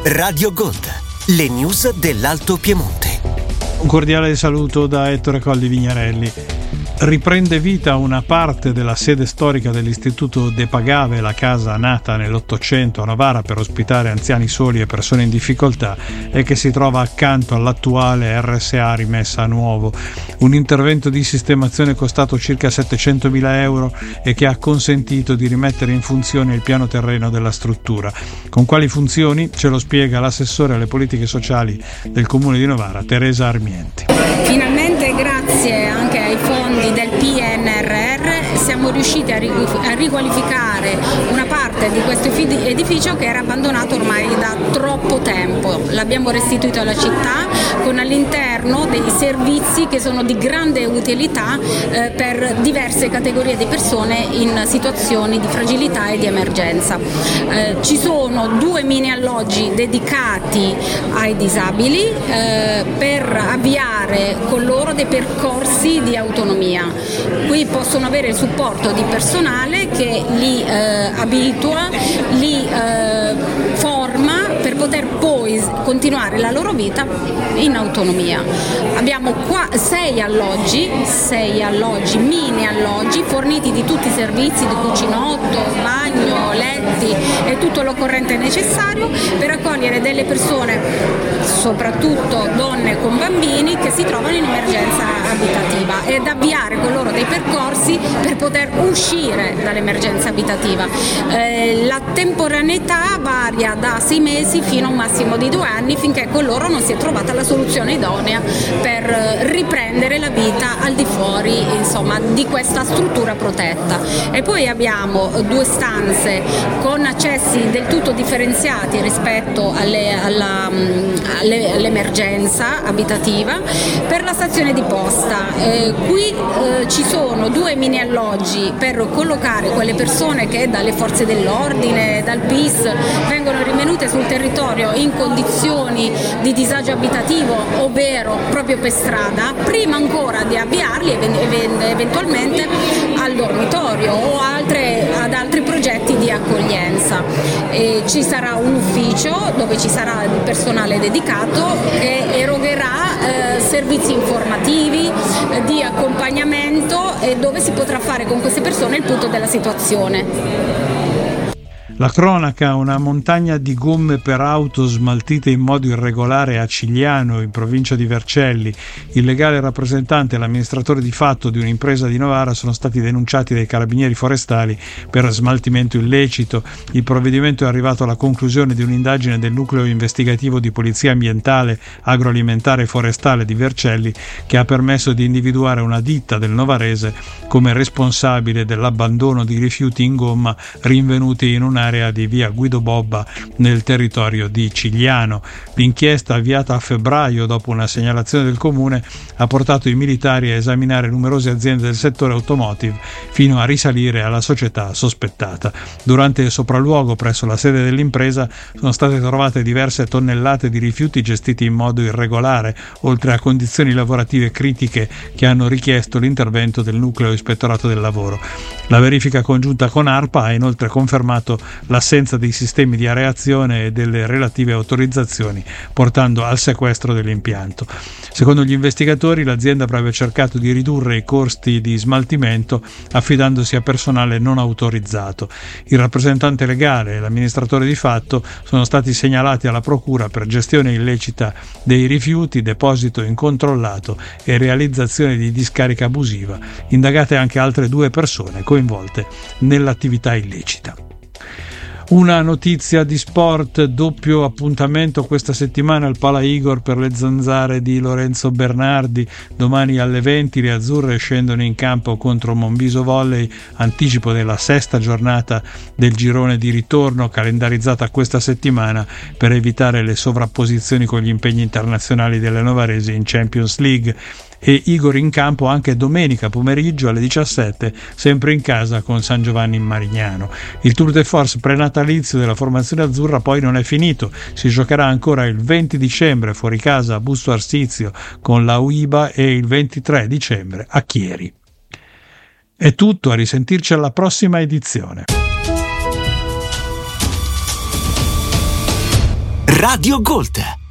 Radio Gold, le news dell'Alto Piemonte. Un cordiale saluto da Ettore Colli Vignarelli. Riprende vita una parte della sede storica dell'Istituto De Pagave, la casa nata nell'Ottocento a Novara per ospitare anziani soli e persone in difficoltà e che si trova accanto all'attuale RSA rimessa a nuovo. Un intervento di sistemazione costato circa 700.000 euro e che ha consentito di rimettere in funzione il piano terreno della struttura. Con quali funzioni? Ce lo spiega l'assessore alle politiche sociali del Comune di Novara, Teresa Armienti. Finalmente, grazie anche ai fondi del PNRR, siamo riusciti a riqualificare una parte di questo edificio che era abbandonato ormai da troppo tempo. L'abbiamo restituito alla città con all'interno dei servizi che sono di grande utilità per diverse categorie di persone in situazioni di fragilità e di emergenza. Ci sono 2 mini alloggi dedicati ai disabili per avviare con loro dei percorsi di autonomia. Qui possono avere il supporto di personale che li abitua, li forma per poter poi continuare la loro vita in autonomia. Abbiamo qua 6 alloggi, mini alloggi forniti di tutti i servizi di cucinotto, bagno, letti e tutto l'occorrente necessario per accogliere delle persone, soprattutto donne con bambini, che si trovano in emergenza abitativa ed avviare con loro dei percorsi per poter uscire dall'emergenza abitativa. La temporaneità varia da 6 mesi fino a un massimo di 2 anni, finché con loro non si è trovata la soluzione idonea per riprendere la vita al di fuori, insomma, di questa struttura protetta. E poi abbiamo 2 stanze con accessi del tutto differenziati rispetto all'emergenza abitativa per la stazione di posta. Qui ci sono 2 mini alloggi per collocare quelle persone che dalle forze dell'ordine, dal PIS, vengono rinvenute sul territorio in condizioni di disagio abitativo, ovvero proprio per strada, prima ancora di avviarli eventualmente al dormitorio o ad altri progetti di accoglienza. Ci sarà un ufficio dove ci sarà il personale dedicato che erogherà servizi informativi, di accompagnamento, e dove si potrà fare con queste persone il punto della situazione. La cronaca: una montagna di gomme per auto smaltite in modo irregolare a Cigliano, in provincia di Vercelli. Il legale rappresentante e l'amministratore di fatto di un'impresa di Novara sono stati denunciati dai carabinieri forestali per smaltimento illecito. Il provvedimento è arrivato alla conclusione di un'indagine del nucleo investigativo di polizia ambientale, agroalimentare e forestale di Vercelli, che ha permesso di individuare una ditta del novarese come responsabile dell'abbandono di rifiuti in gomma rinvenuti in un'area di via Guido Bobba nel territorio di Cigliano. L'inchiesta, avviata a febbraio dopo una segnalazione del comune, ha portato i militari a esaminare numerose aziende del settore automotive fino a risalire alla società sospettata. Durante il sopralluogo presso la sede dell'impresa sono state trovate diverse tonnellate di rifiuti gestiti in modo irregolare, oltre a condizioni lavorative critiche che hanno richiesto l'intervento del nucleo ispettorato del lavoro. La verifica congiunta con ARPA ha inoltre confermato l'assenza dei sistemi di areazione e delle relative autorizzazioni, portando al sequestro dell'impianto. Secondo gli investigatori, l'azienda avrebbe cercato di ridurre i costi di smaltimento affidandosi a personale non autorizzato. Il rappresentante legale e l'amministratore di fatto sono stati segnalati alla procura per gestione illecita dei rifiuti, deposito incontrollato e realizzazione di discarica abusiva. Indagate anche altre 2 persone coinvolte nell'attività illecita. Una notizia di sport: doppio appuntamento questa settimana al Pala Igor per le zanzare di Lorenzo Bernardi. Domani alle 20 le azzurre scendono in campo contro Monviso Volley, anticipo della 6ª giornata del girone di ritorno calendarizzata questa settimana per evitare le sovrapposizioni con gli impegni internazionali delle novaresi in Champions League. E Igor in campo anche domenica pomeriggio alle 17, sempre in casa con San Giovanni in Marignano. Il Tour de Force prenatalizio della formazione azzurra poi non è finito, si giocherà ancora il 20 dicembre fuori casa a Busto Arsizio con la UIBA e il 23 dicembre a Chieri. È tutto, a risentirci alla prossima edizione. Radio Gold.